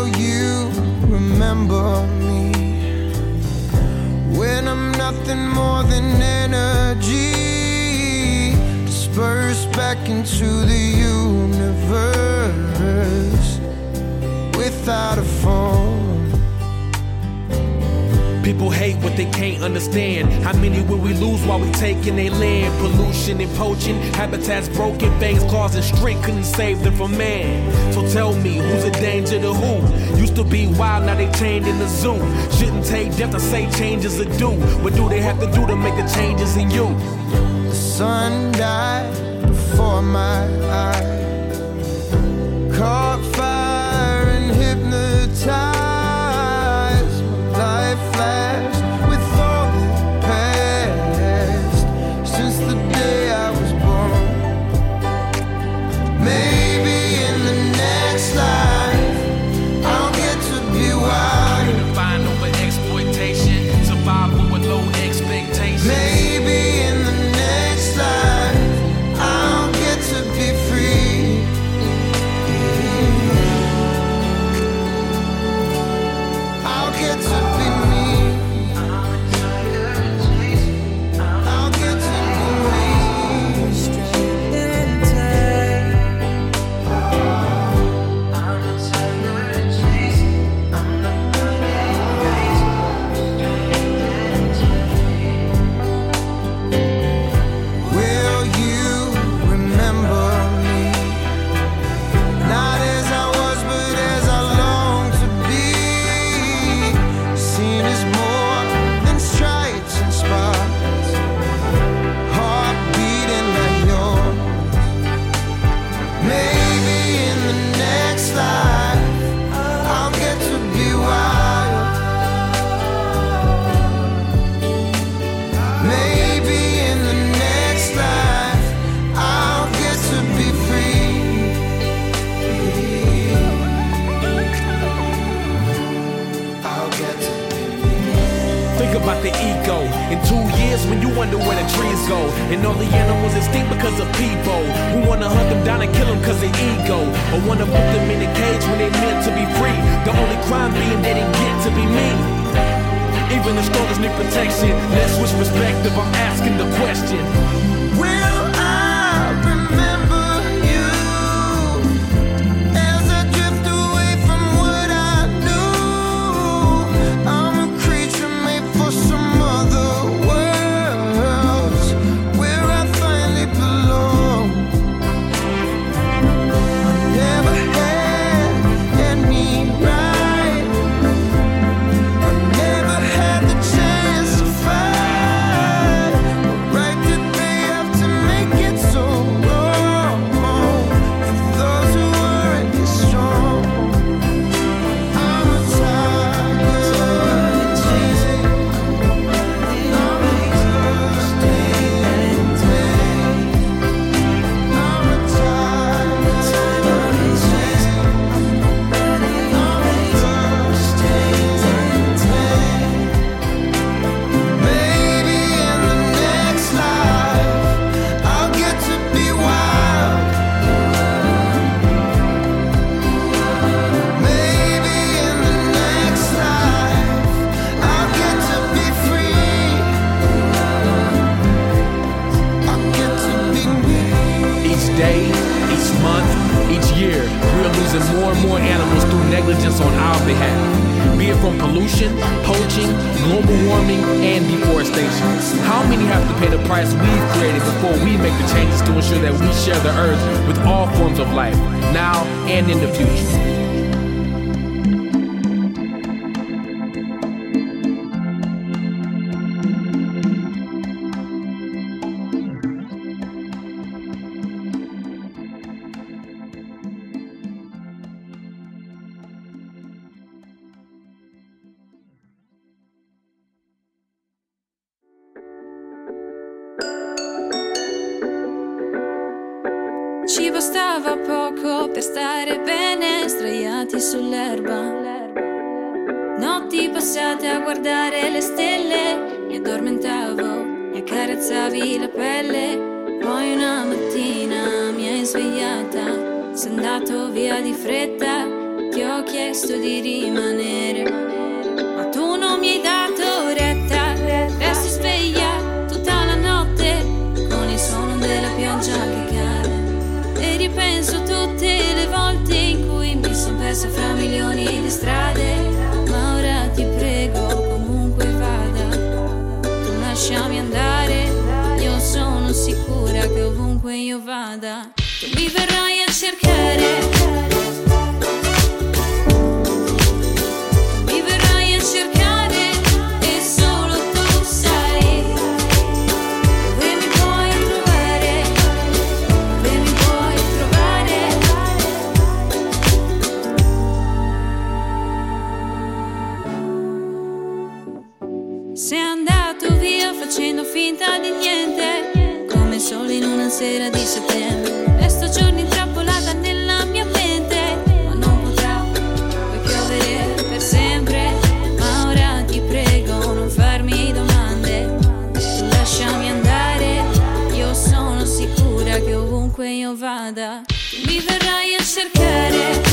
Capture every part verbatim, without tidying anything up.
Will you remember me when I'm nothing more than energy dispersed back into the universe without a form? People hate what they can't understand. How many will we lose while we taking their land? Pollution and poaching, habitats broken, fangs, claws, and strength couldn't save them from man. So tell me, who's a danger to who? Used to be wild, now they chained in the zoo. Shouldn't take death to say changes are due. What do they have to do to make the changes in you? The sun died before my eyes, caught fire and hypnotized. Life flashed with all the past since the day I was born. Maybe in the next life I'll get to be wild. Find over exploitation, survival with low expectations. Maybe in the next life I'll get to be free. I'll get to be me. I'll get to be me. Will you remember me? Not as I was, but as I long to be. Seen as more than stripes and spots, heart beating like yours. Maybe in the next life I'll get to be wild. Maybe in the next life I'll get to be free. I'll get to be me. Think about the ego. In two years when you wonder where the trees go, and all the animals extinct because of people who wanna hunt them down and kill them cause of ego, or wanna put them in a cage when they meant to be free. The only crime being they didn't get to be me. Even the strongest need protection. Let's switch perspective, I'm asking the question. Will I remember you as I drift away from what I knew? I'm a creature made for some other worlds where I finally belong. I never had any right. I never had the chance to fight. What right did they have to make it so wrong for those who weren't as strong? I'm a tiger chasing. I'm a thirsty day. I'm a tiger chasing. I'm a thirsty day. Maybe in the next life I'll get to be wild. Maybe in the next life I'll get to be free. I'll get to be me. Each day, each month, each year, we're losing more and more animals through negligence on our behalf. Be it from pollution, poaching, global warming, and deforestation. How many have to pay the price we've created before we make the changes to ensure that we share the earth with all forms of life, now and in the future? Ci bastava poco per stare bene sdraiati sull'erba. Notti passate a guardare le stelle, mi addormentavo, mi accarezzavi la pelle. Poi una mattina mi hai svegliata, sei andato via di fretta, ti ho ho chiesto di rimanere, ma tu non mi hai dato retta. Resto sveglia tutta la notte con il suono della pioggia che cade e ripenso tutte le volte in cui mi sono persa fra milioni di strade. Ma ora ti prego, comunque vada, tu lasciami andare. Io sono sicura che ovunque io vada tu mi verrai a cercare. Sei andato via facendo finta di niente, come sole in una sera di settembre. Resto giorni intrappolata nella mia mente, ma non potrà poi piovere per sempre. Ma ora ti prego, non farmi domande, tu lasciami andare. Io sono sicura che ovunque io vada tu mi verrai a cercare.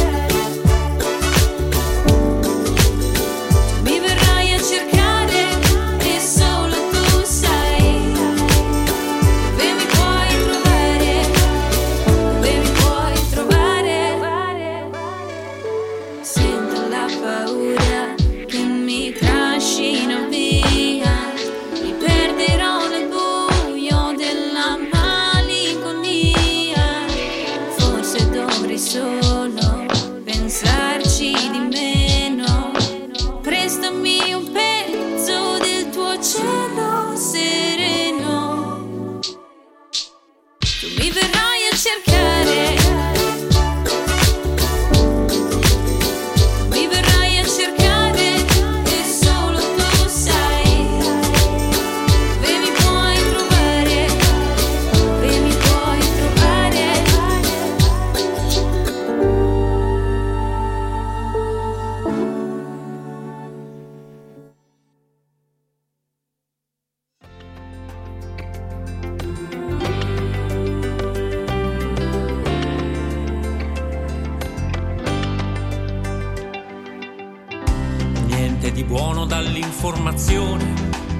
Solo pensarci di meno, prestami un pezzo del tuo cielo sereno, tu mi verrai a cercare. Mi verrai a cercare e solo tu sai dove mi puoi trovare, dove mi puoi trovare. Di buono dall'informazione,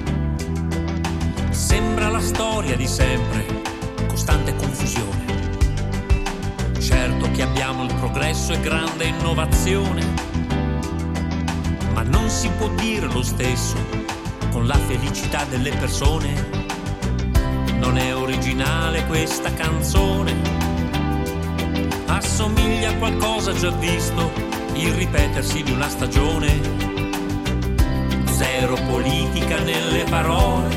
sembra la storia di sempre, costante confusione. Certo che abbiamo il progresso e grande innovazione, ma non si può dire lo stesso con la felicità delle persone. Non è originale questa canzone, assomiglia a qualcosa già visto, il ripetersi di una stagione. Zero politica nelle parole,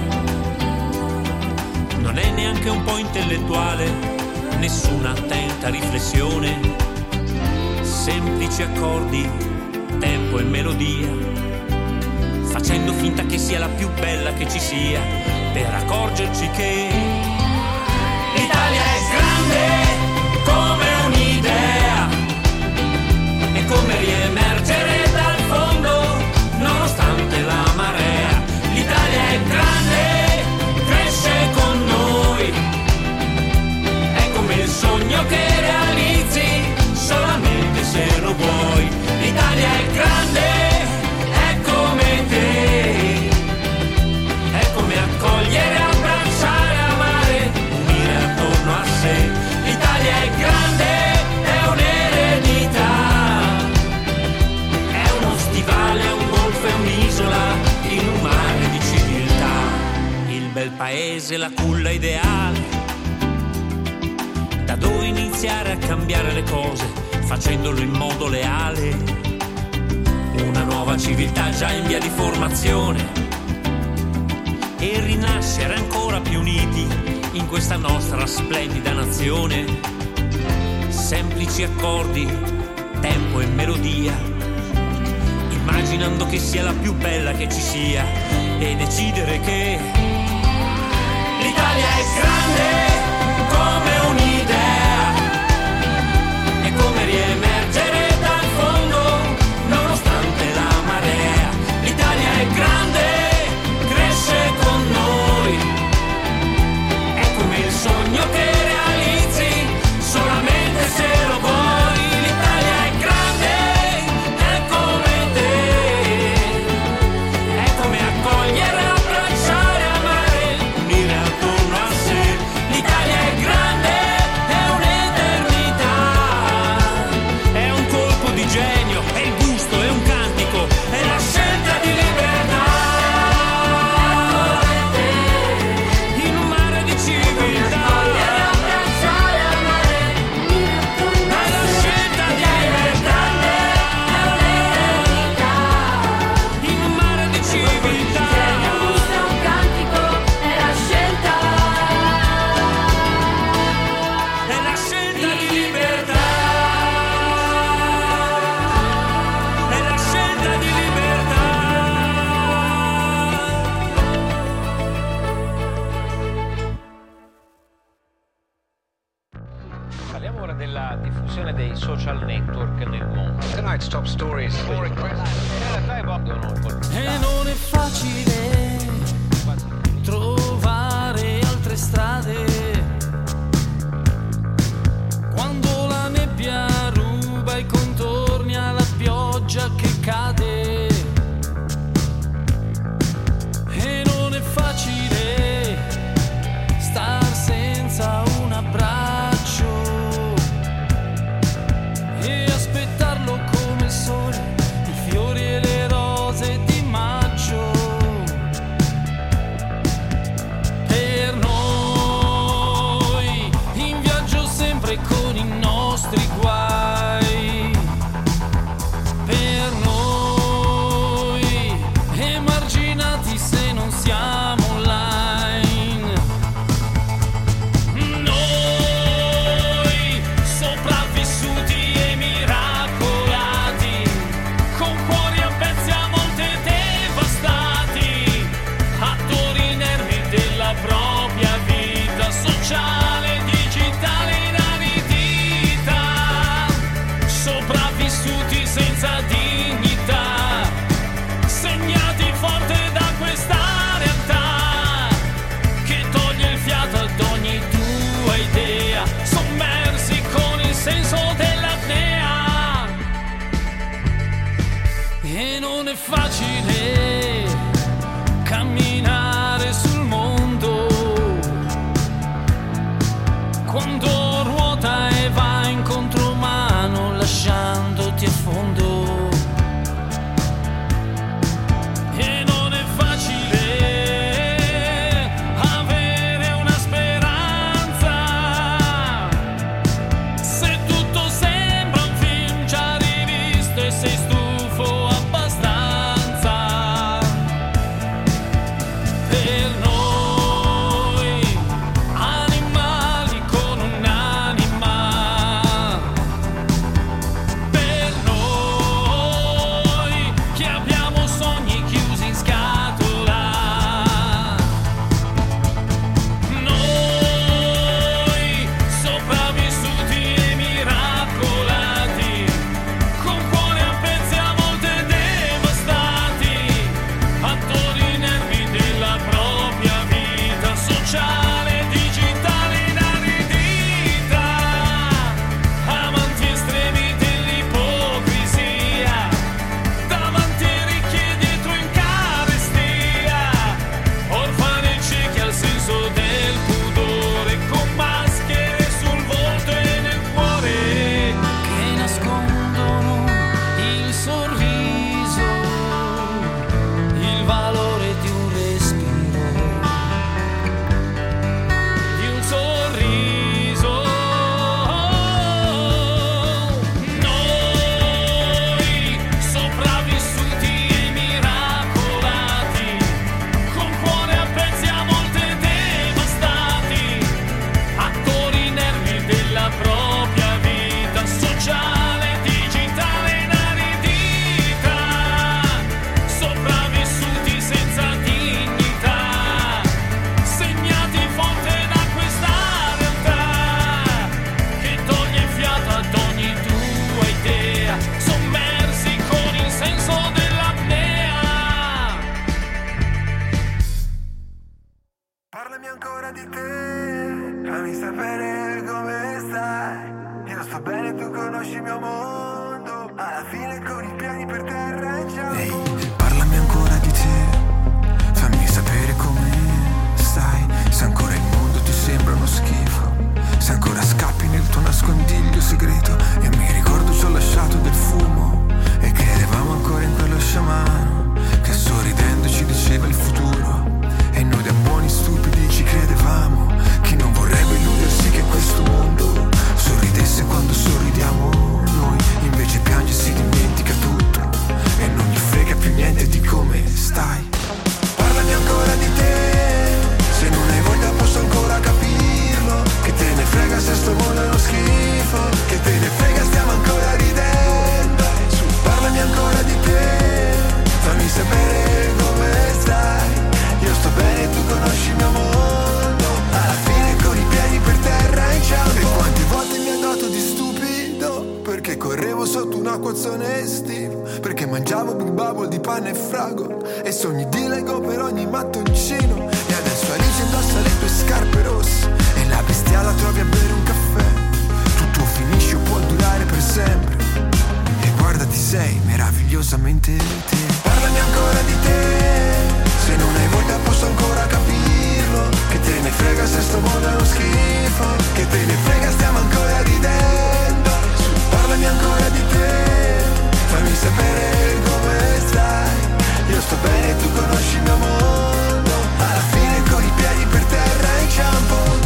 non è neanche un po' intellettuale, nessuna attenta riflessione. Semplici accordi, tempo e melodia, facendo finta che sia la più bella che ci sia, per accorgerci che l'Italia è grande come un'idea e come riemergere dal fondo nonostante la marea. L'Italia è grande, cresce con noi, è come il sogno che realizzi solamente se lo vuoi. L'Italia è grande, è come te, è come accogliere, abbracciare, amare, unire attorno a sé. L'Italia è grande, è un'eredità, è uno stivale, è un golfo, è un'isola in un mare di civiltà. Il bel paese, la culla ideale, da dove iniziare a cambiare le cose, facendolo in modo leale. Una nuova civiltà già in via di formazione, e rinascere ancora più uniti in questa nostra splendida nazione. Semplici accordi, tempo e melodia, immaginando che sia la più bella che ci sia, e decidere che l'Italia è grande come un'idea, è come riemergere dal fondo nonostante la marea. L'Italia è grande, cresce con noi, è come il sogno che realizzi solamente se lo vuoi. L'Italia è grande, Tonight's top stories. E non è facile trovare altre strade quando la nebbia ruba i contorni alla pioggia che cade. E non è facile star senza un abbraccio e aspettarlo come il sole, i fiori e le rose di maggio. Per noi in viaggio sempre con i nostri guai, per noi emarginati se non siamo online, noi sopravvissuti e miracolati, con cuori a pezzi a volte devastati, attori inermi della propria vita sociale, digitale inaridita, sopravvissuti senza dignità, segnati forte da questa realtà che toglie il fiato ad ogni tua idea, sommersi con il senso dell'apnea. E non è facile camminare sul mondo quando ruota e va in contromano lasciandoti a fondo. E non è facile avere una speranza se tutto sembra un film già rivisto e sei stufo abbastanza. stagione estiva, perché mangiavo Big Bubble di panna e frago e sogni di Lego per ogni mattoncino. E adesso Alice indossa le tue scarpe rosse e la bestiala trovi a bere un caffè. Tutto finisce o può durare per sempre. E guardati, sei meravigliosamente te. Parlami ancora di te, se non hai voglia posso ancora capirlo. Che te ne frega se sto mondo è uno schifo. Che te ne frega stiamo ancora ridendo. Su, parlami ancora di te, fammi sapere come stai. Io sto bene, tu conosci il mio mondo. Alla fine con i piedi per terra inciampo.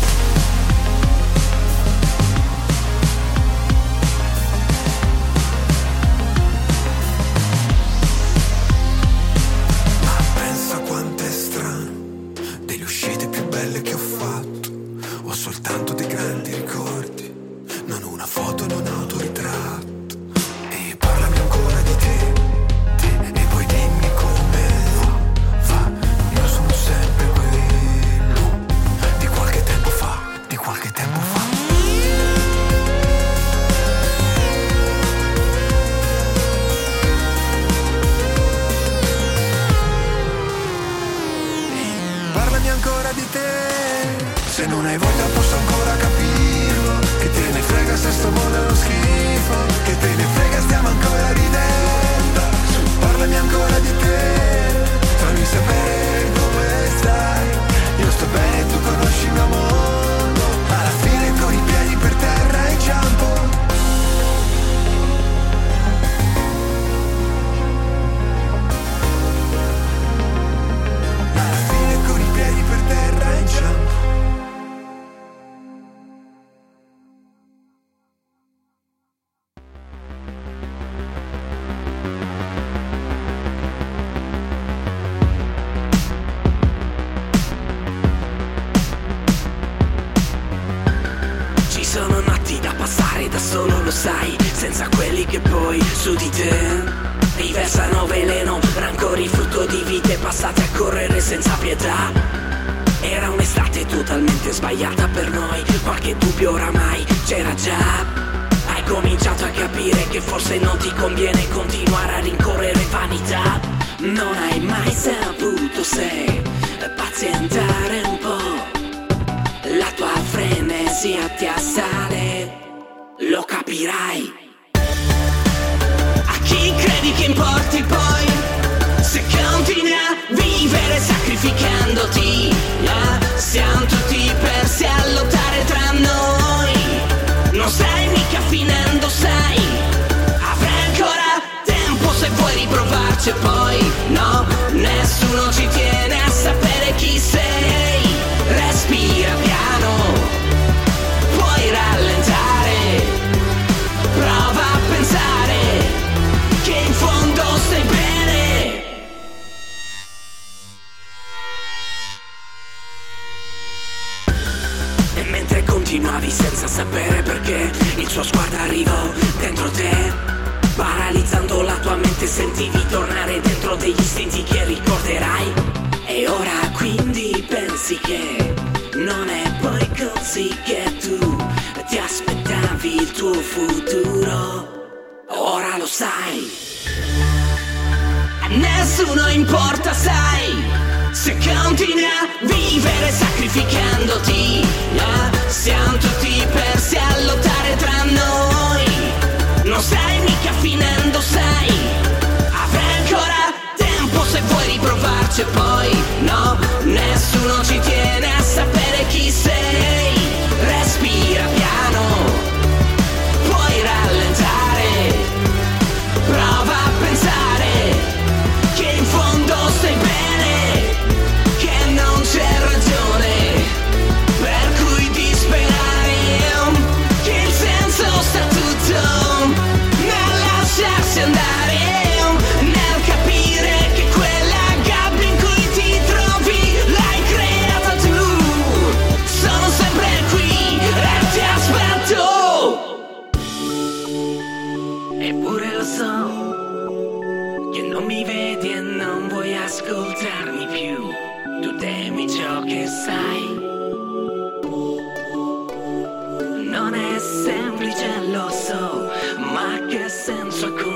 Che ho fatto, ho soltanto dei grandi ricordi, non una foto, non un autoritratto. E parlami ancora di te, te, e poi dimmi come va, va. Io sono sempre quello di qualche tempo fa, di qualche tempo fa. Parlami ancora di te, se non hai voglia posso ancora capirlo. Che te ne frega se sto mondo è uno schifo. Che te ne frega stiamo ancora ridendo. Su, parlami ancora di te, fammi sapere come stai. Io sto bene, tu conosci il mio mondo. Alla fine con i piedi per terra inciampo. Alla fine con i piedi per terra inciampo. Sono notti da passare da solo, lo sai, senza quelli che poi su di te riversano veleno, rancori frutto di vite passate a correre senza pietà. Era un'estate totalmente sbagliata per noi, qualche dubbio oramai c'era già. Hai cominciato a capire che forse non ti conviene continuare a rincorrere vanità. Non hai mai saputo se pazientare un po'. La tua frenesia ti assale, lo capirai. A chi credi che importi poi, se continui a vivere sacrificandoti? Eh? Siamo tutti persi a lottare tra noi. Non stai mica finendo, sai. Avrai ancora tempo se vuoi riprovarci e poi no, nessuno ci tiene a sapere chi sei. Respira piano, puoi rallentare, prova a pensare che in fondo stai bene. E mentre continuavi senza sapere perché, il suo sguardo arrivò dentro te, paralizzando la tua mente, sentivi tornare dentro degli istinti che ricorderai. E ora quindi pensi che non è poi così, che tu ti aspettavi il tuo futuro, ora lo sai. A nessuno importa, sai, se continui a vivere sacrificandoti. Eh? Siamo tutti persi a lottare tra noi. Non stai mica finendo, sai. Avrai ancora tempo se vuoi riprovarci e poi no, nessuno ci tiene a sapere chi sei. Respira piano, puoi rallentare, prova a pensare che in fondo stai bene, che non c'è ragione per cui disperare, che il senso sta tutto nel lasciarsi andare, nel capire che quella gabbia in cui ti trovi l'hai creata tu. Sono sempre qui e ti aspetto. Eppure lo so che non mi vedi e non vuoi ascoltarmi più. Tu temi ciò che sai. Non è semplice, lo so, ma che senso ha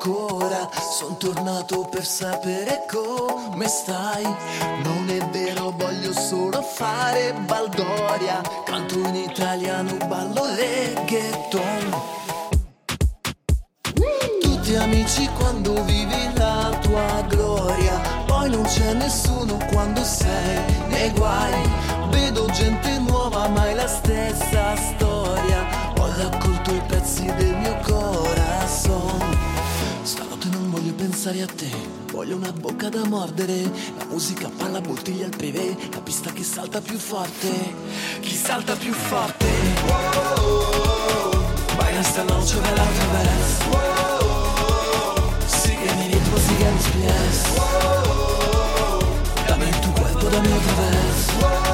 ancora, son tornato per sapere come stai. Non è vero, voglio solo fare baldoria, canto in italiano, ballo reggaeton. Tutti amici quando vivi la tua gloria, poi non c'è nessuno quando sei nei guai. Vedo gente nuova ma è la stessa storia, ho raccolto i pezzi del mio corazon. Stanotte non voglio pensare a te, voglio una bocca da mordere. La musica palla, bottiglia al privé, la pista che salta più forte. Chi salta più forte? Baila esta noche de la otra vez. Sigue mi ritmo, sigue mis pies. Dame tu cuerpo, dame otra vez.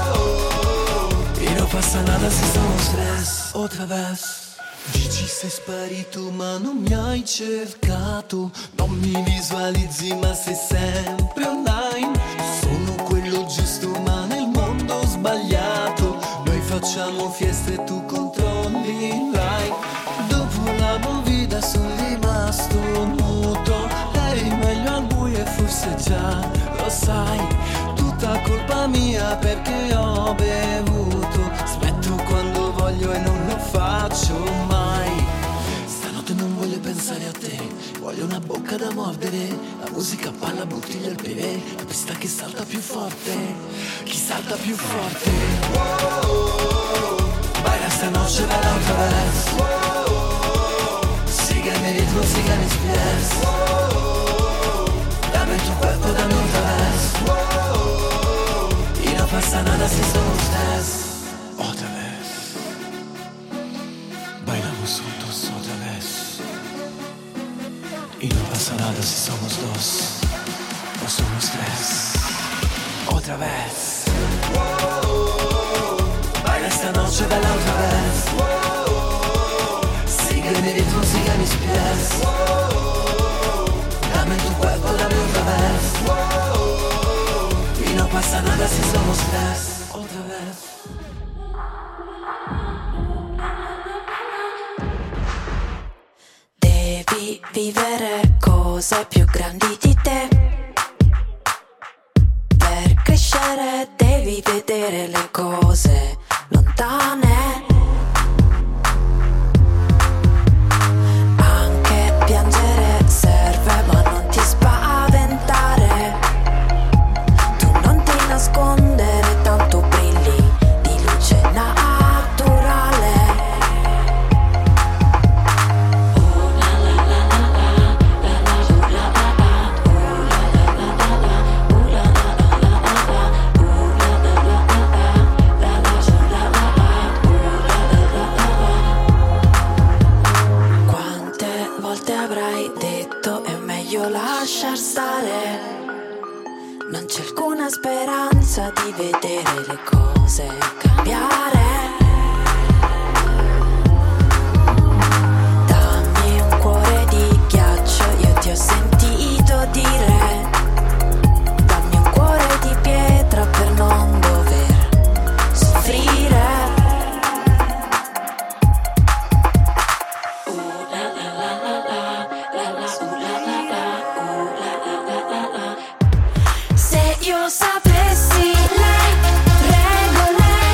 Y no pasa nada si somos tres, otra vez. Dici sei sparito ma non mi hai cercato, non mi visualizzi ma sei sempre online. Sono quello giusto ma nel mondo sbagliato, noi facciamo fieste e tu controlli line. Dopo la movida sono rimasto muto, eri meglio al buio e forse già lo sai. Tutta colpa mia perché ho bevuto, smetto quando voglio e non lo faccio mai. Stanotte non voglio pensare a te, voglio una bocca da mordere. La musica palla, bottiglia al privé, la pista che salta più forte. Chi salta più forte? Baila esta noche de la otra vez. Sigue mi ritmo, sigue mis pies. Dame tu cuerpo, dame otra vez. Y no pasa nada si somos tres. Otra vez. Bailamos juntos otra vez. Y no pasa nada si somos dos o somos tres. Otra vez. Baila esta noche de la otra vez. Sigue mi ritmo, sigue mis pies. Dame tu cuerpo, dame otra vez. Y no pasa nada si somos tres. Otra vez. Devi vivere cose più grandi di te. Per crescere devi vedere le cose lontane. Anche piangere serve ma non ti spaventare. Tu non ti nascondere, tanto brilli di luce naturale. Quante volte avrai detto è meglio lasciar stare? Non c'è alcuna speranza di vedere le cose cambiare. Dammi un cuore di ghiaccio, io ti ho sentito dire. Dammi un cuore di pietra per non dover soffrire. Se io sapessi le regole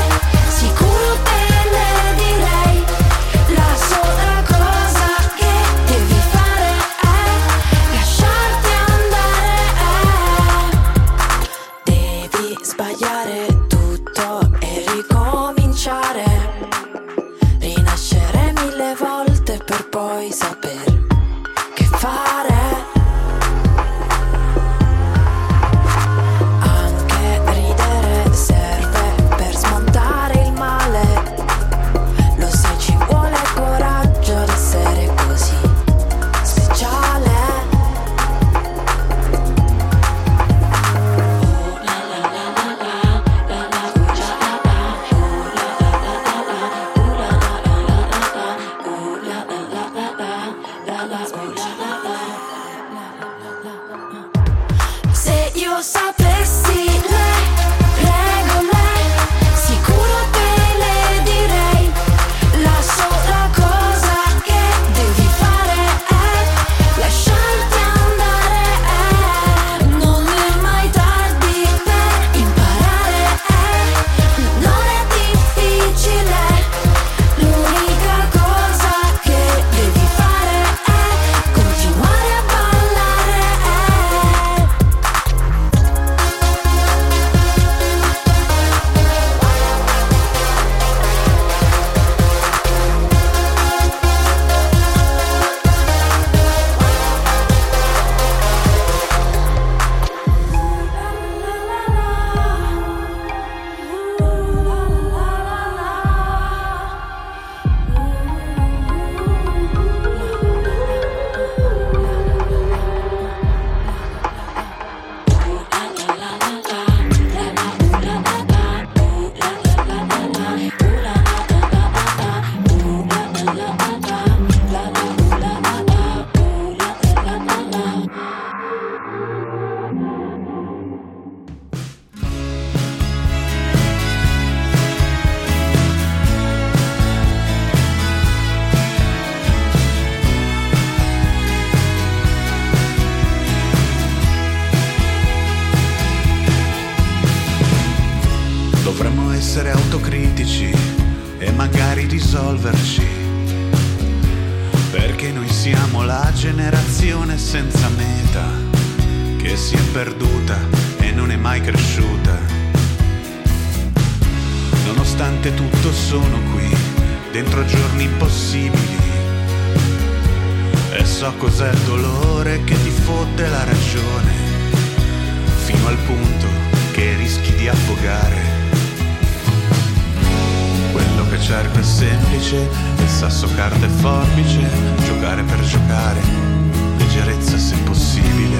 autocritici e magari risolverci, perché noi siamo la generazione senza meta, che si è perduta e non è mai cresciuta. Nonostante tutto sono qui, dentro giorni impossibili, e so cos'è il dolore che ti fotte la ragione, fino al punto che rischi di affogare. Quello che cerco è semplice, il sasso, carta e forbice, giocare per giocare, leggerezza se possibile.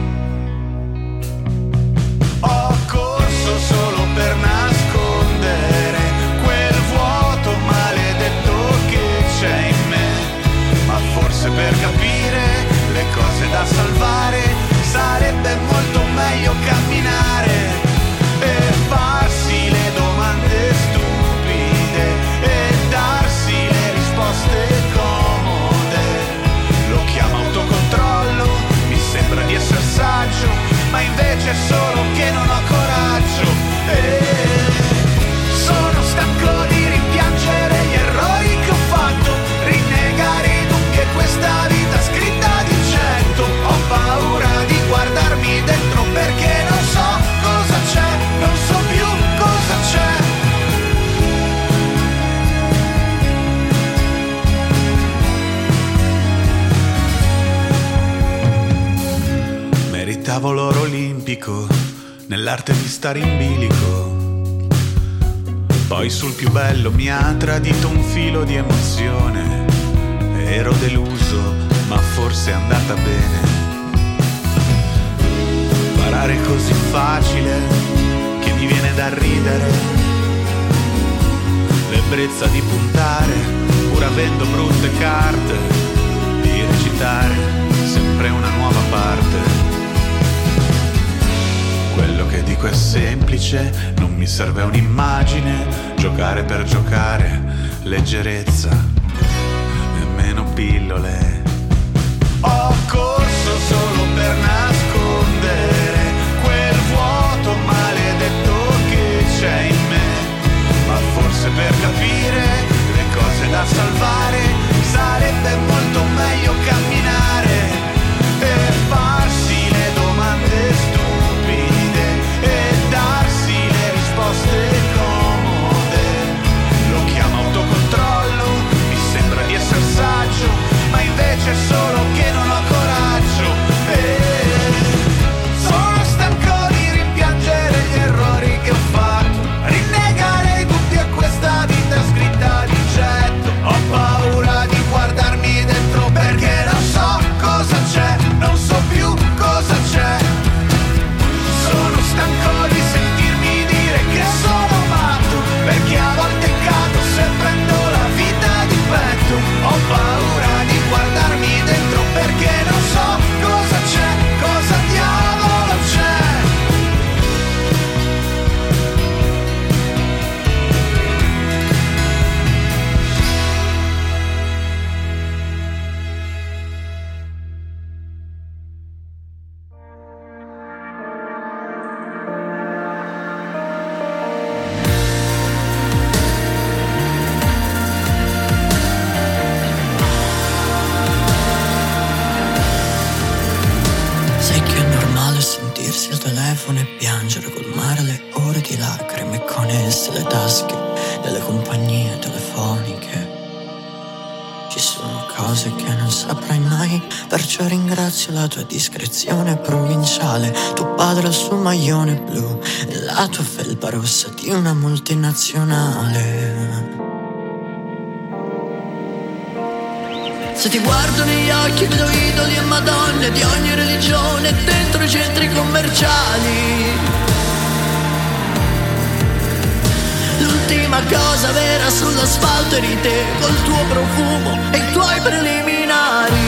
Ho corso solo per nascondere quel vuoto maledetto che c'è in me, ma forse per capire le cose da salvare sarebbe molto meglio camminare e farsi le domande stupide e darsi le risposte comode. Lo chiamo autocontrollo, mi sembra di essere saggio, ma invece è solo che non ho coraggio. E sono stanco di rimpiangere gli errori che ho fatto, rinnegare i dubbi e questa vita scritta di cento. Ho paura di guardarmi dentro perché non so cosa c'è, non so più cosa c'è. Meritavo l'oro olimpico nell'arte di stare in bilico, poi sul più bello mi ha tradito un filo di emozione. Ero deluso, ma forse è andata bene. Parare così facile che mi viene da ridere, l'ebbrezza di puntare pur avendo brutte carte, di recitare sempre una nuova parte. Quello che dico è semplice, non mi serve un'immagine, giocare per giocare, leggerezza e meno pillole. Ho corso solo per nascondere quel vuoto maledetto che c'è in me, ma forse per capire le cose da salvare sarebbe molto meglio camminare e farsi le domande stupide e darsi le risposte comode. Lo chiamo autocontrollo, mi sembra di essere saggio, ma invece è solo che non ho coraggio. E sono stanco di rimpiangere gli errori che ho fatto, rinnegare i dubbi e questa vita scritta di getto. Ho paura di guardarmi dentro perché non so cosa c'è, non so più cosa c'è. Sono stanco di sentirmi dire che sono matto, perché a volte cado se prendo la vita di petto. Ho paura di guardarmi dentro perché non so cosa c'è, cosa diavolo c'è. Sai che è normale sentirsi al telefono e piangere, colmare le ore di lacrime e con esse le tasche delle compagnie telefoniche. Ci sono cose che non saprai mai, perciò ringrazio la tua discrezione provinciale, tuo padre al suo maglione blu e la tua felpa rossa di una multinazionale. Se ti guardo negli occhi vedo idoli e madonne di ogni religione dentro i centri commerciali. L'ultima cosa vera sull'asfalto eri te, col tuo profumo e i tuoi preliminari.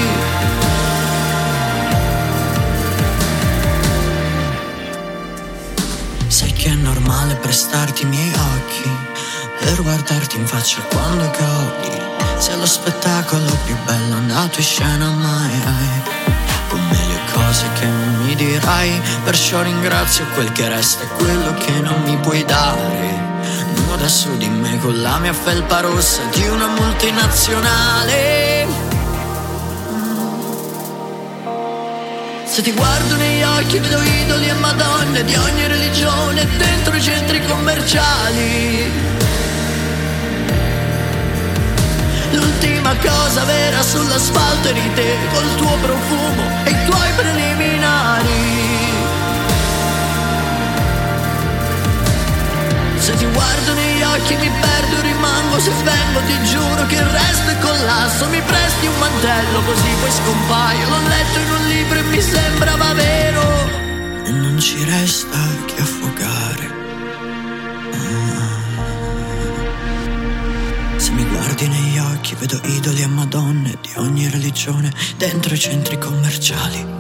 Sai che è normale prestarti i miei occhi per guardarti in faccia quando godi. Sei lo spettacolo più bello nato in scena mai. Come le cose che non mi dirai, perciò ringrazio quel che resta e quello che non mi puoi dare. su di me con la mia felpa rossa di una multinazionale. Se ti guardo negli occhi vedo idoli e madonne di ogni religione dentro i centri commerciali. L'ultima cosa vera sull'asfalto eri te, col tuo profumo e i tuoi preliminari. Se ti guardo negli occhi mi perdo, rimango, se svengo ti giuro che il resto è collasso. Mi presti un mantello così poi scompaio, l'ho letto in un libro e mi sembrava vero. E non ci resta che affogare. Se mi guardi negli occhi vedo idoli e madonne di ogni religione dentro i centri commerciali.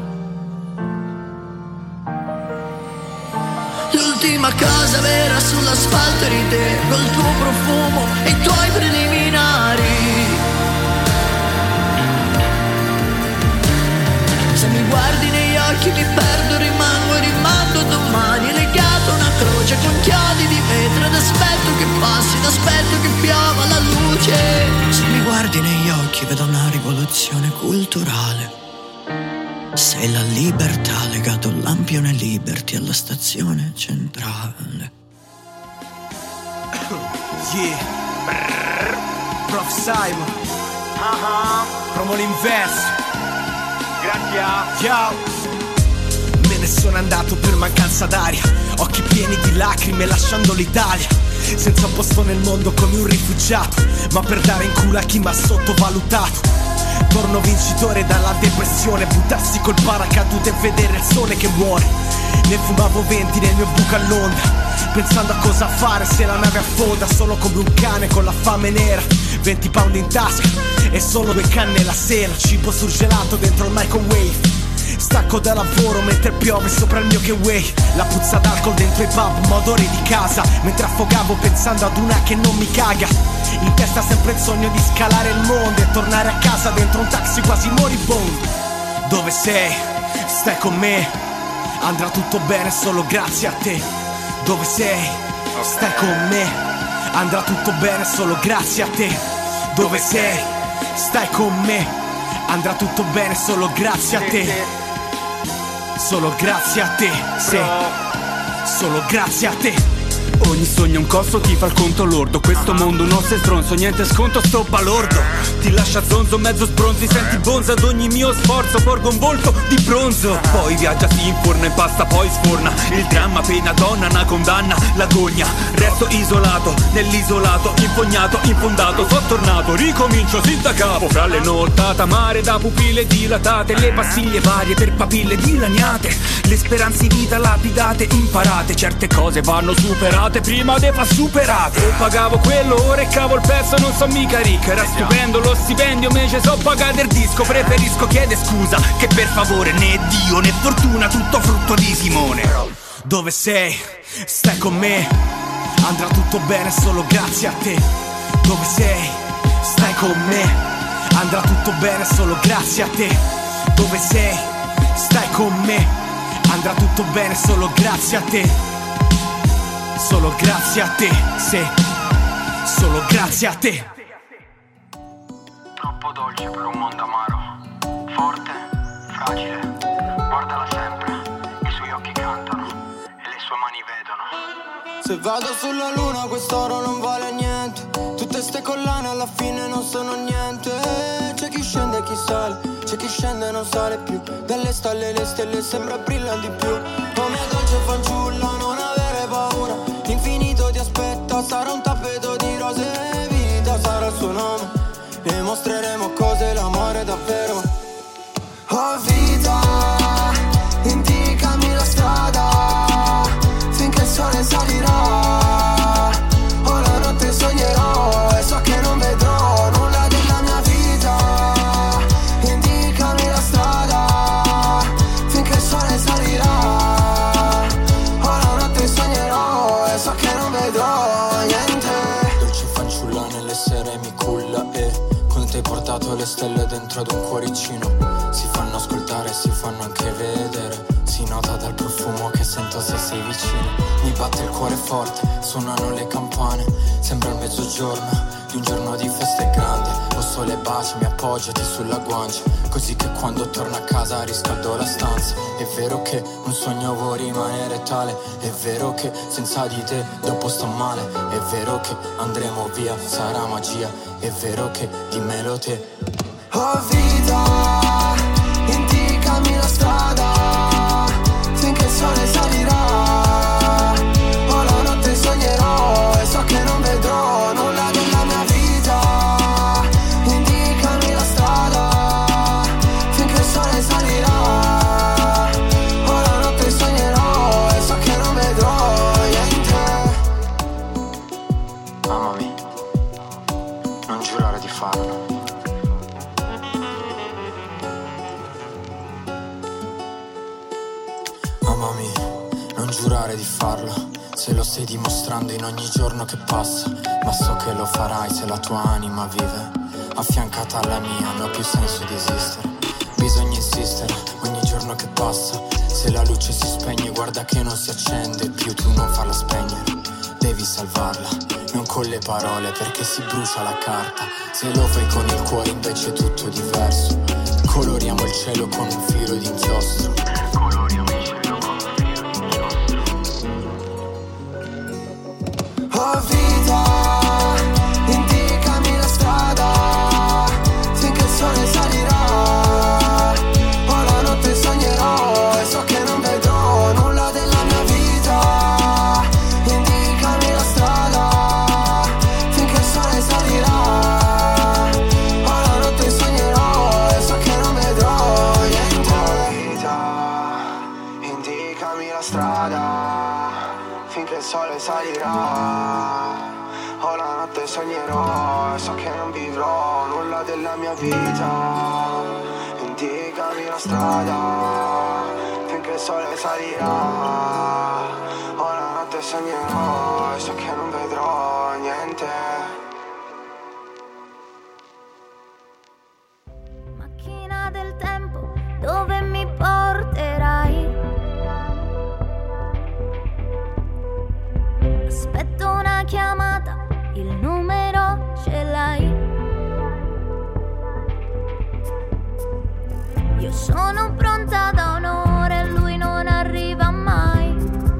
L'ultima cosa vera sull'asfalto eri te, col tuo profumo e i tuoi preliminari. Se mi guardi negli occhi mi perdo, rimango e rimando domani legato a una croce con chiodi di vetro ed aspetto che passi, ed aspetto che piova la luce. Se mi guardi negli occhi vedo una rivoluzione culturale. Sei la libertà legato al lampione Liberty alla stazione centrale. Yeah, brrr. Prof Simon, uh-huh. Promo l'inverso. Grazie. Ciao. Me ne sono andato per mancanza d'aria, occhi pieni di lacrime lasciando l'Italia. Senza un posto nel mondo come un rifugiato, ma per dare in culo a chi m'ha sottovalutato. Torno vincitore dalla depressione, buttarsi col paracadute e vedere il sole che muore. Ne fumavo venti nel mio buco a Londra, pensando a cosa fare se la nave affonda. Solo come un cane con la fame nera, venti pound in tasca e solo due canne la sera. Cibo surgelato dentro il microwave, stacco da lavoro mentre piove sopra il mio K-Way. La puzza d'alcol dentro i pub, ma odore di casa, mentre affogavo pensando ad una che non mi caga. In testa sempre il sogno di scalare il mondo e tornare a casa dentro un taxi quasi moribondo. Dove sei? Stai con me? Andrà tutto bene solo grazie a te. Dove sei? Stai con me? Andrà tutto bene solo grazie a te. Dove sei? Stai con me? Andrà tutto bene solo grazie a te. Solo grazie a te, sì. Solo grazie a te. Ogni sogno è un costo, ti fa il conto lordo. Questo mondo non sei stronzo, niente sconto, sto balordo. Ti lascia zonzo, mezzo sbronzi, senti bonzo. Ad ogni mio sforzo porgo un volto di bronzo. Poi viaggia, si inforna, impasta, poi sforna. Il dramma, pena, donna, una condanna, l'agonia. Resto isolato, nell'isolato, infognato, infondato. Sono tornato, ricomincio sin da capo. Fra le nottate amare da pupille dilatate, le pastiglie varie per papille dilaniate, le speranze di vita lapidate, imparate. Certe cose vanno superate prima de fa superate. E pagavo quello, ora e cavo il pezzo, non so mica ricca. Era stupendo lo stipendio, invece so pagare il disco. Preferisco chiedere scusa che per favore, né Dio né fortuna, tutto frutto di Simone. Dove sei? Stai con me? Andrà tutto bene solo grazie a te. Dove sei? Stai con me? Andrà tutto bene solo grazie a te. Dove sei? Stai con me? Andrà tutto bene solo grazie a te. Solo grazie a te, sì. Solo grazie a te. Troppo dolce per un mondo amaro. Forte, fragile, guardala sempre. I suoi occhi cantano e le sue mani vedono. Se vado sulla luna quest'oro non vale niente. Tutte ste collane alla fine non sono niente. C'è chi scende e chi sale, c'è chi scende e non sale più. Dalle stalle le stelle sembra brillano di più. Come dolce fanciulla non avere paura. L'infinito ti aspetta, sarà un tappeto di rose e vita sarà il suo nome. E mostreremo cos'è l'amore davvero. Oh vita, indicami la strada finché il sole salirà. Oh la notte sognerò e so che non vedrò nulla della mia vita. Indicami la strada finché il sole salirà. Oh la notte sognerò e so che non vedrò niente. Dolce fanciulla nelle sere mi culla e quando ti hai portato le stelle dentro ad un cuoricino. Si fanno ascoltare, si fanno anche vedere. Si nota dal profumo che sento se sei vicino. Mi batte il cuore forte, suonano le campane. giorno, di un giorno di festa è grande. Ho sole e baci, mi appoggiati sulla guancia, così che quando torno a casa riscaldo la stanza. È vero che un sogno può rimanere tale, è vero che senza di te dopo sto male, è vero che andremo via, sarà magia, è vero che dimmelo te. Oh vita, indicami la strada, finché il sole salirà. Oh la notte sognerò e so che non vedrò nulla della mia vita. Indicami la strada, finché il sole salirà. Oh la notte sognerò e so che non vedrò niente. Amami, non giurare di farlo. Amami, non giurare di farlo, se lo stai dimostrando in ogni giorno che passa. Ma so che lo farai se la tua anima vive affiancata alla mia, non ha più senso di esistere. Bisogna insistere ogni giorno che passa. Se la luce si spegne guarda che non si accende più, tu non farla spegnere, devi salvarla, non con le parole perché si brucia la carta. Se lo fai con il cuore invece è tutto diverso. Coloriamo il cielo con un filo di inchiostro. Coloriamo il cielo con un filo di inchiostro. Oh vita, indicami la strada, finché il sole salirà. Oh la notte sognerò e so che non vedrò nulla della mia vita. Indicami la strada, finché il sole salirà. Oh la notte sognerò e so che non vedrò niente. Oh vita, indicami la strada, finché il sole salirà. Oh la notte sognerò e so che non vivrò nulla della mia vita. Indicami la strada, finché il sole salirà. Oh la notte sognerò e so che non vedrò niente. Macchina del tempo, dove mi porterai? Aspetto una chiamata, il numero ce l'hai. Io sono pronta da un'ora e lui non arriva mai.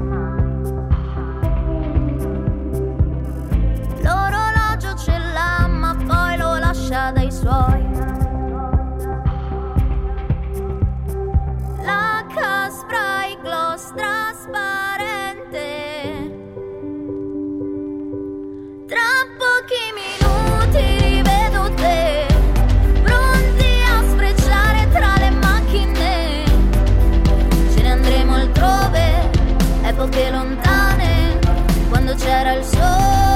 L'orologio ce l'ha ma poi lo lascia dai suoi. La spray gloss trasparente. Tra pochi minuti rivedo te, pronti a sfrecciare tra le macchine. Ce ne andremo altrove, epoche lontane, quando c'era il sole.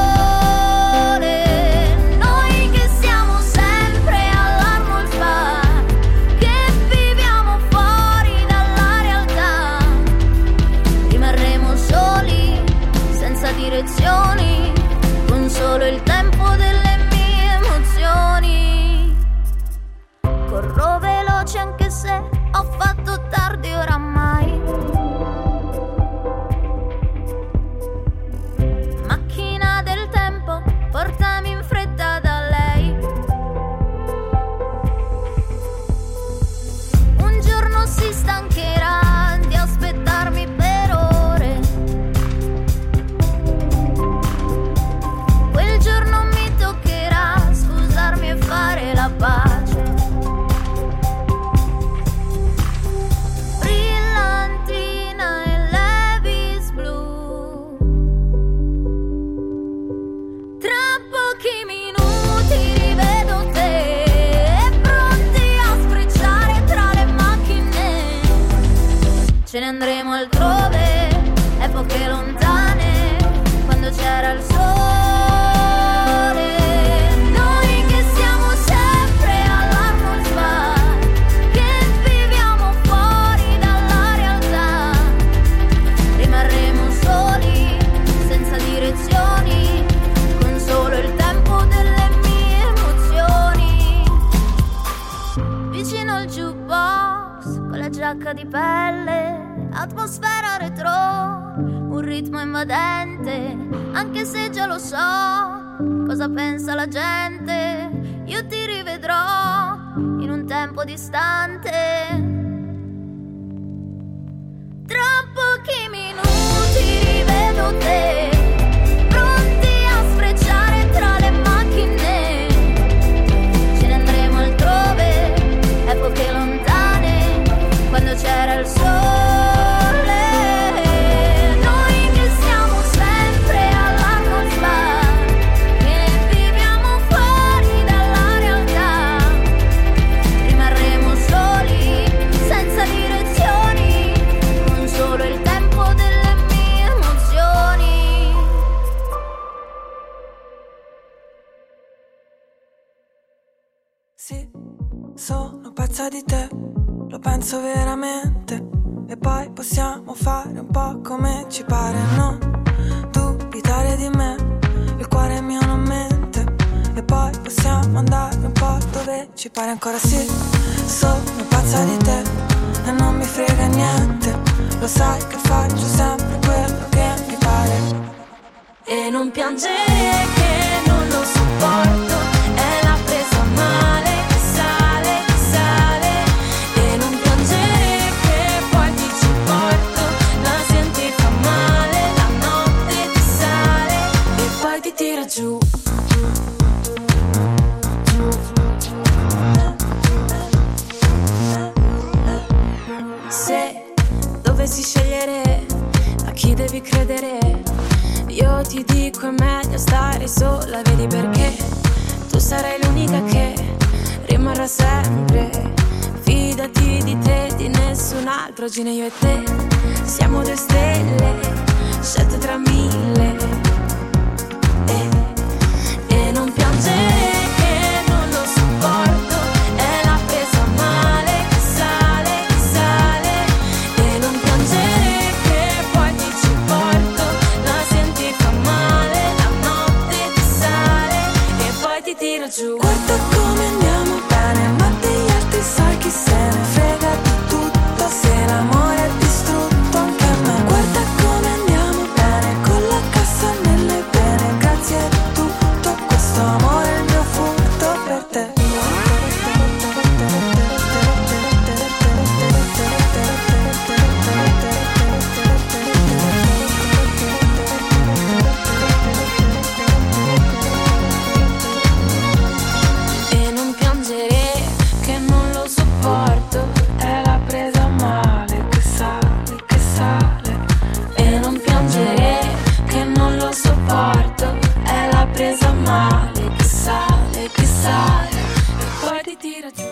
Noi che siamo sempre all'Armolfar, che viviamo fuori dalla realtà. Rimarremo soli, senza direzioni, con solo il tempo delle mie emozioni. Corro veloce anche se ho fatto tardi oramai. Macchina del tempo, portami in fretta da lei. Un giorno si stancherà di aspettarmi per ore. Quel giorno mi toccherà scusarmi e fare la pace. Brillantina e Levi's blu. Tra pochi minuti rivedo te, pronti a sfrecciare tra le macchine. Ce ne andremo altrove, epoche lontane, quando c'era il sole. Noi che siamo sempre all'Armolfar, che viviamo fuori dalla realtà. Rimarremo soli, senza direzioni, con solo il tempo delle mie emozioni. Vicino al jukebox, con la giacca di pelle, atmosfera retro, un un ritmo invadente, anche se già lo so cosa pensa la gente. Io ti rivedrò in un tempo distante. Tra pochi minuti rivedo te, pronti a sfrecciare tra le macchine. Ce ne andremo altrove, epoche lontane, quando c'era il sole. Noi che siamo sempre all'atmosfera, che viviamo fuori dalla realtà, rimarremo soli, senza direzioni, con solo il tempo delle mie emozioni. Sì, sono pazza di te, lo penso veramente. E poi possiamo fare un po' come ci pare. Non dubitare di me, il cuore mio non mente. E poi possiamo andare un po' dove ci pare. Ancora sì, sono pazza di te e non mi frega niente. Lo sai che faccio sempre quello che mi pare. E non piangere che non lo sopporto, è la presa male che sale, che sale. E non piangere che poi ti ci porto, la senti fa male, la notte ti sale e poi ti tira giù. Se dovessi scegliere a chi devi credere, io ti dico è meglio stare sola, vedi perché tu sarai l'unica che rimarrà sempre. Fidati di te, di nessun altro, Gina, io e te siamo due stelle, scelte tra mille. E, e non piangere che non lo sopporto, è la presa male che sale, che sale. E non piangere che poi ti ci porto, la senti fa male, la notte ti sale e poi ti tira giù. Guarda come andiamo bene, ma degli altri sai chi se ne frega di tutto. Se l'amore è distrutto anche a me. Guarda come andiamo bene, con la cassa nelle vene. Grazie a tutto questo amore è il mio furto per te. E non piangere che non lo sopporto, è la presa male che sale, che sale. E non piangere che non lo sopporto, è la presa male che sale, che sale e poi ti tira giù.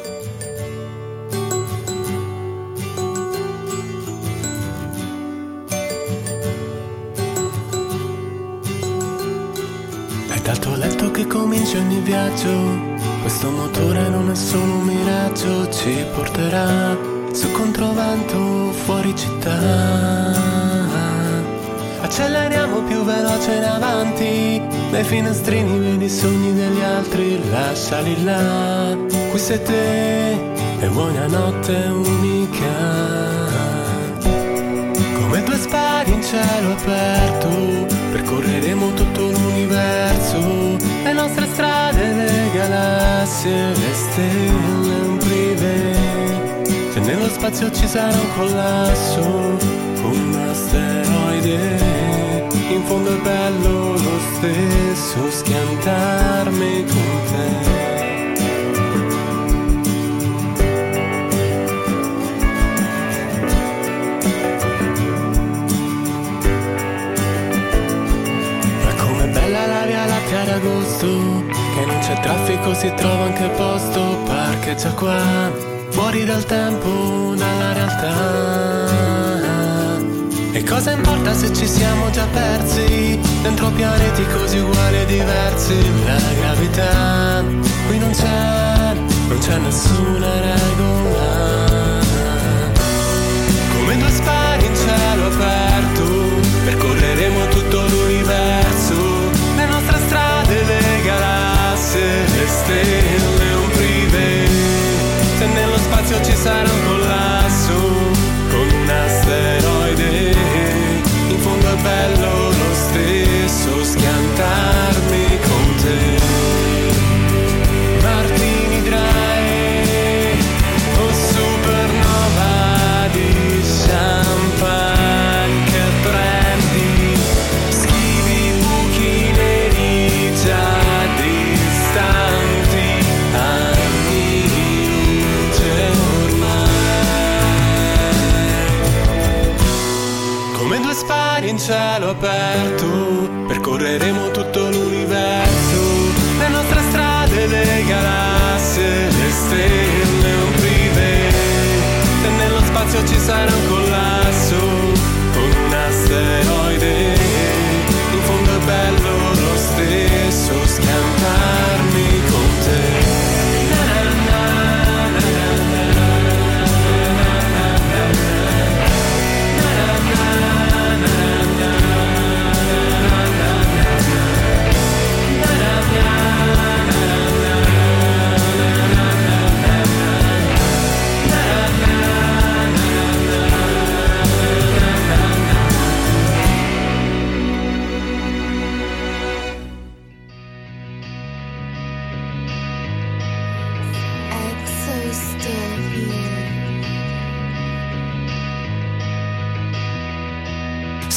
È dal tuo letto che comincia ogni viaggio. Questo motore non è solo un miraggio, ci porterà su controvento fuori città. Acceleriamo più veloce in avanti, nei finestrini vedi i sogni degli altri, lasciali là. Qui sei te e vuoi una notte unica, come due spari in cielo aperto. Percorreremo tutto l'universo, le nostre strade, le galassie, le stelle, un privé. Se nello spazio ci sarà un collasso, un asteroide, in fondo è bello lo stesso schiantarmi con te. Ad agosto, che non c'è traffico, si trova anche posto, parcheggia qua, fuori dal tempo, dalla realtà. E cosa importa se ci siamo già persi, dentro pianeti così uguali e diversi. La gravità, qui non c'è, non c'è nessuna regola. Come due spari in cielo aperto, percorreremo tutto l'universo. Le nostre strade, le galassie, le stelle, un privé. Se nello spazio ci sarà un collasso, con un asteroide, in fondo è bello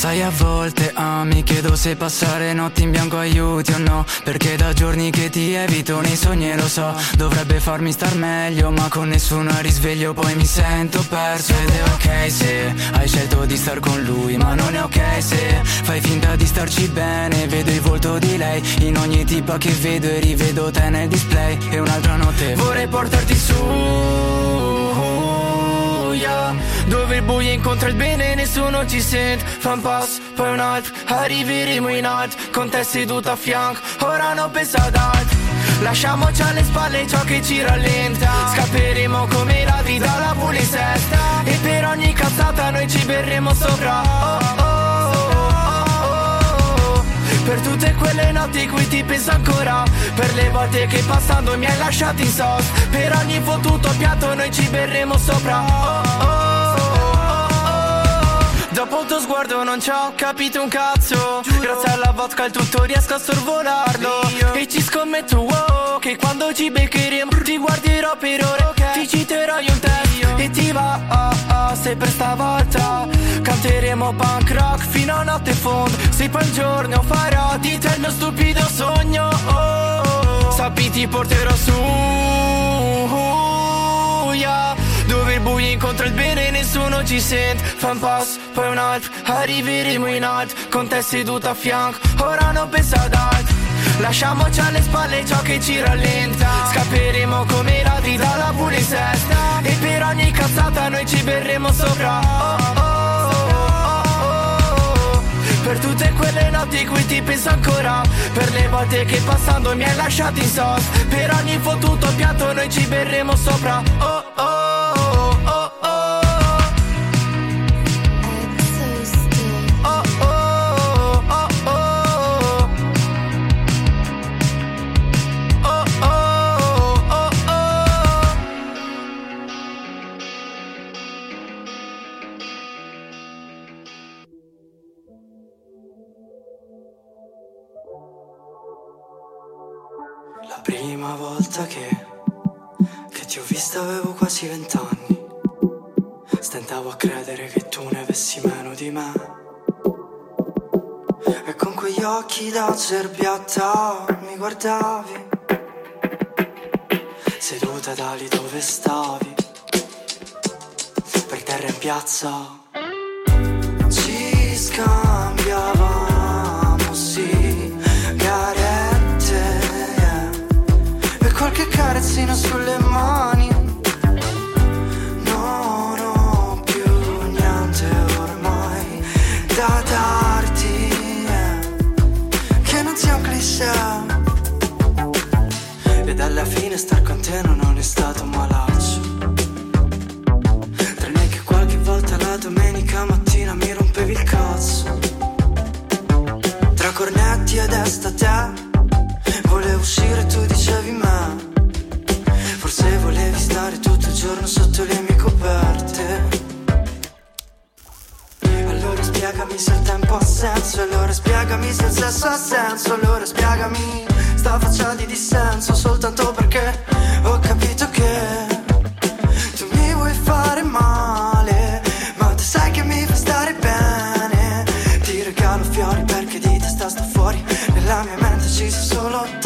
Sai, a volte ah, mi chiedo se passare notti in bianco aiuti o no, perché da giorni che ti evito nei sogni e lo so, dovrebbe farmi star meglio, ma con nessuno risveglio poi mi sento perso. Ed è ok se hai scelto di star con lui, ma non è ok se fai finta di starci bene. Vedo il volto di lei in ogni tipa che vedo e rivedo te nel display. E un'altra notte vorrei portarti su, yeah, dove il buio incontra il bene e nessuno ci sente. Fa un passo, poi un altro, arriveremo in alto, con te seduto a fianco, ora non penso ad altro. Lasciamoci alle spalle ciò che ci rallenta, scapperemo come la vita la pulissesta, e per ogni cazzata noi ci berremo sopra. Oh, oh, oh, oh, oh. Per tutte quelle notti in cui ti penso ancora, per le volte che passando mi hai lasciato in sos, per ogni fottuto piatto noi ci berremo sopra. Oh, oh, oh. Dopo il tuo sguardo non ci ho capito un cazzo, giuro. Grazie alla vodka il tutto riesco a sorvolarlo, io. E ci scommetto, wow, che quando ci beccheremo ti guarderò per ore, okay. Ti citerò io un testo e ti va, ah, ah, se per stavolta canteremo punk rock fino a notte fondo. Se poi un giorno farò di te il mio stupido sogno, oh, oh. Sappi ti porterò su, yeah, dove il buio incontra il bene e nessuno ci sente. Fa un passo, poi un altro, arriveremo in alto, con te seduto a fianco, ora non penso ad altro. Lasciamoci alle spalle ciò che ci rallenta, scapperemo come ladri dalla pulissesta, e per ogni cazzata noi ci berremo sopra. Oh, oh, oh, oh, oh. Per tutte quelle notti in cui ti penso ancora, per le volte che passando mi hai lasciato in sos, per ogni fottuto piatto noi ci berremo sopra. Oh, oh, oh, oh, oh. La prima volta che, che ti ho vista avevo quasi vent'anni. Stentavo a credere che tu ne avessi meno di me. E con quegli occhi da cerbiatta mi guardavi, seduta da lì dove stavi, per terra in piazza. Ci scambiavamo sigarette, yeah, e qualche carezzina sulle mani. Non ho più niente ormai da darti, yeah, che non sia un cliché. Ed alla fine star con te non è stato un malaccio, tranne che qualche volta la domenica mattina mi rompevi il cazzo. Tra cornetti ed estate volevo uscire, tu dicevi me. Forse volevi stare tutto il giorno sotto le mie coperte. Allora spiegami se il tempo ha senso, allora spiegami se il sesso ha senso, allora spiegami sta faccia di dissenso soltanto perché ho capito che tu mi vuoi fare male, ma tu sai che mi fa stare bene. Ti regalo fiori perché di testa sto fuori, nella mia mente ci sei solo te.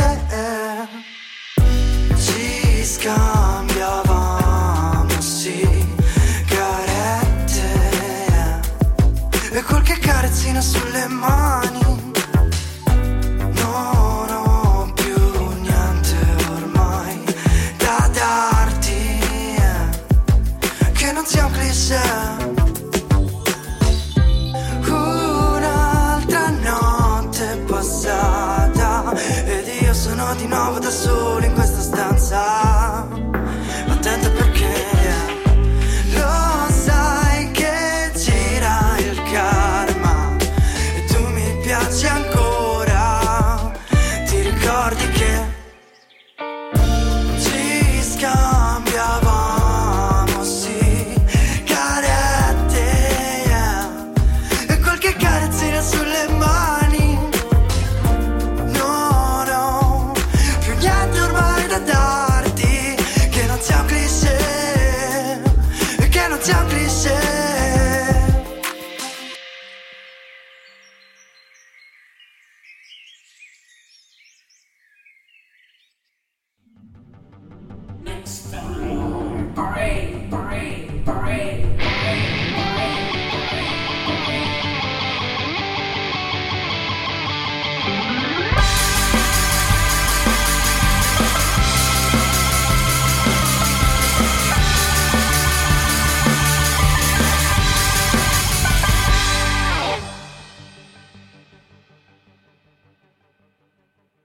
Ci scambiavamo sigarette, yeah, e qualche carezzina sulle mani. Non ho più niente ormai da darti, yeah, che non sia un cliché. Un'altra notte passata ed io sono di nuovo da solo in questa